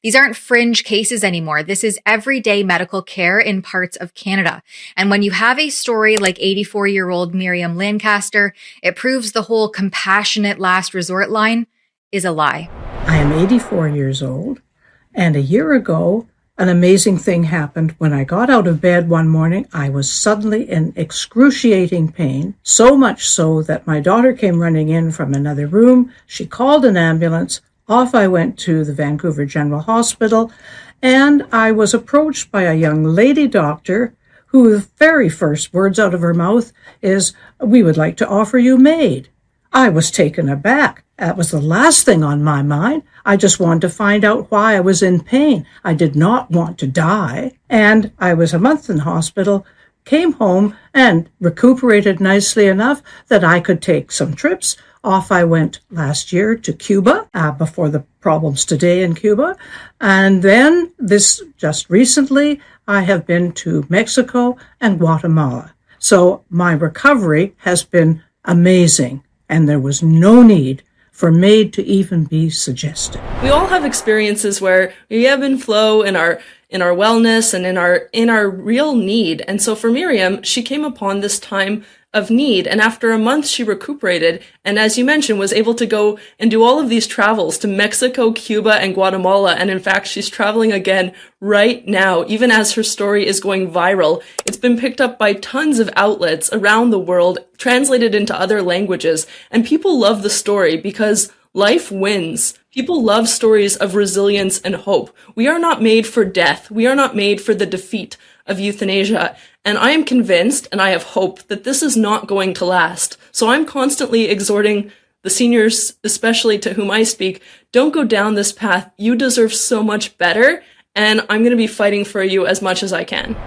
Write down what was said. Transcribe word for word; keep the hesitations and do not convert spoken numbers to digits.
These aren't fringe cases anymore. This is everyday medical care in parts of Canada. And when you have a story like eighty-four-year-old Miriam Lancaster, it proves the whole compassionate last resort line is a lie. I am eighty-four years old, and a year ago, an amazing thing happened. When I got out of bed one morning, I was suddenly in excruciating pain, so much so that my daughter came running in from another room. She called an ambulance. Off I went to the Vancouver General Hospital, and I was approached by a young lady doctor who the very first words out of her mouth is, "We would like to offer you MAID." I was taken aback. That was the last thing on my mind. I just wanted to find out why I was in pain. I did not want to die. And I was a month in hospital, came home and recuperated nicely enough that I could take some trips. Off I went last year to Cuba, uh, before the problems today in Cuba. And then this just recently, I have been to Mexico and Guatemala. So my recovery has been amazing, and there was no need for MAID to even be suggested. We all have experiences where we ebb and flow in our in our wellness and in our in our real need. And so for Miriam, she came upon this time of need, and after a month she recuperated, and as you mentioned, was able to go and do all of these travels to Mexico, Cuba, and Guatemala. And in fact, she's traveling again right now, even as her story is going viral. It's been picked up by tons of outlets around the world, translated into other languages, and people love the story because life wins. People love stories of resilience and hope. We are not made for death. We are not made for the defeat of euthanasia. And I am convinced, and I have hope, that this is not going to last. So I'm constantly exhorting the seniors, especially to whom I speak, don't go down this path. You deserve so much better, and I'm going to be fighting for you as much as I can.